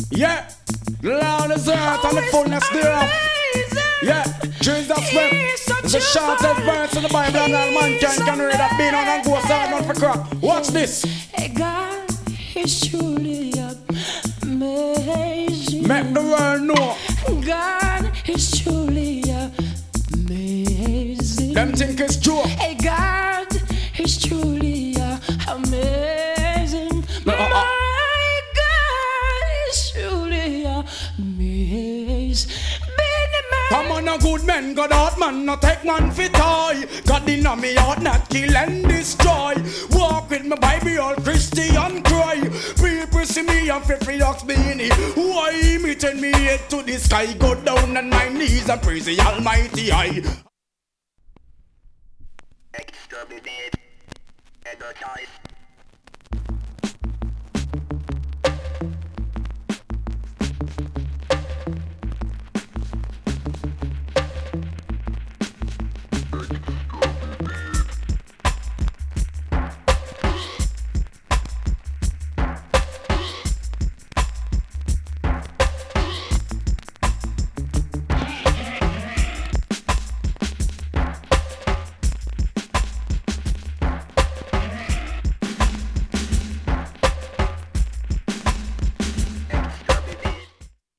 Yeah, Lord is earth and the fullness thereof. Yeah, Jesus wept. It's the shortest verse in the Bible and all mankind can read that being on and go side not for crap. Watch this. God is truly amazing. Make the world know. God is truly amazing. Them think it's true. Hey, God is truly amazing. My God is truly amazing. Come on, a good man, God out man, not take man for toy. God in a me heart, not kill and destroy. Walk with my Bible, all Christian cry. People see me and free ox me in it. Why me turn me head to the sky, go down on my knees and praise the Almighty high. Exterminate, energize.